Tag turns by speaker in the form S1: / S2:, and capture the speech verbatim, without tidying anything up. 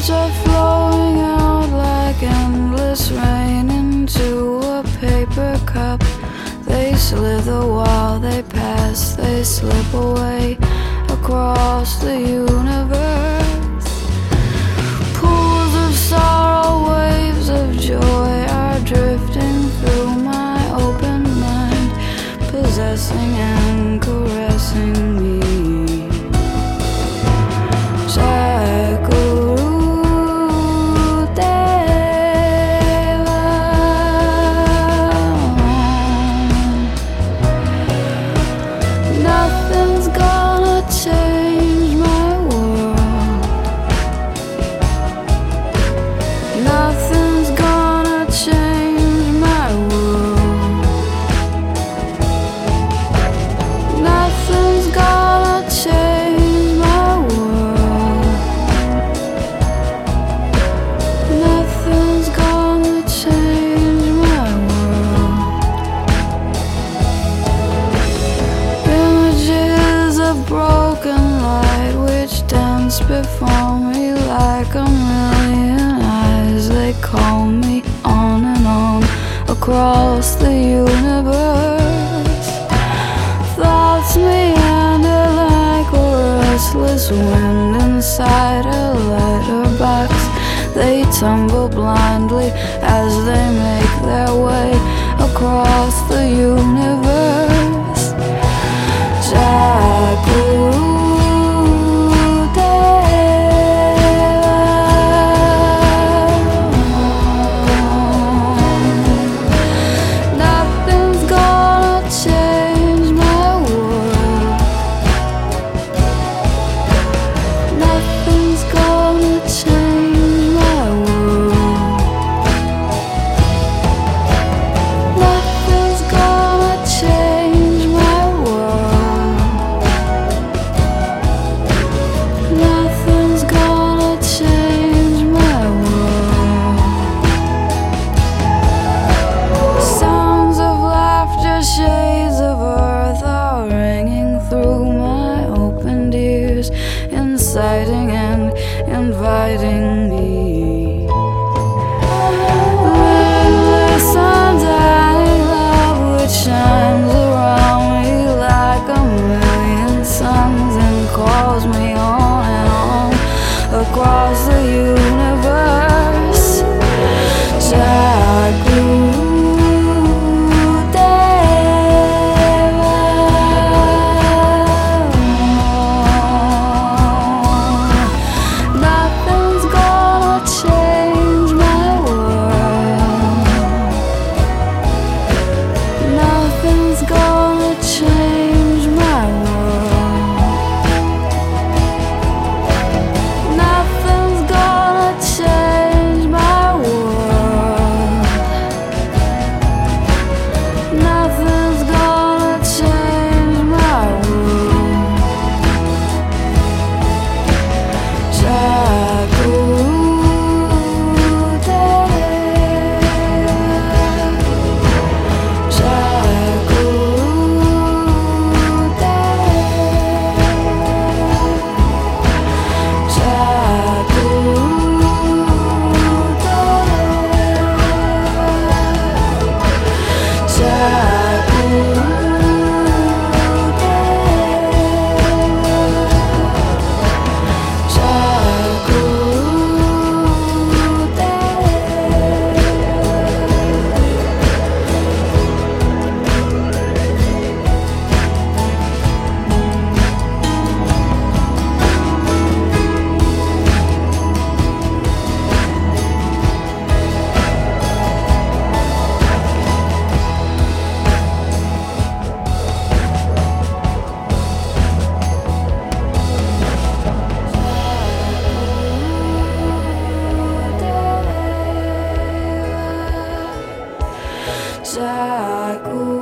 S1: Thoughts are flowing out like endless rain into a paper cup. They slither while they pass, they slip away across the universe. Pools of sorrow, waves of joy are drifting through my open mind, possessing and caressing me. Nothing's gonna change my world. Nothing's gonna change my world. Nothing's gonna change my world. Nothing's gonna change my world. Images of broken light which dance before me like a million eyes. They call me on and on across the universe. Thoughts meander like a restless wind inside a letterbox. They tumble blindly as they make their way across the universe. Jagu. Shades of earth are ringing through my opened ears, inciting and inviting me. Limitless undying love which shines around me like a million suns and calls me on and on across the universe. Jagu. Jagu.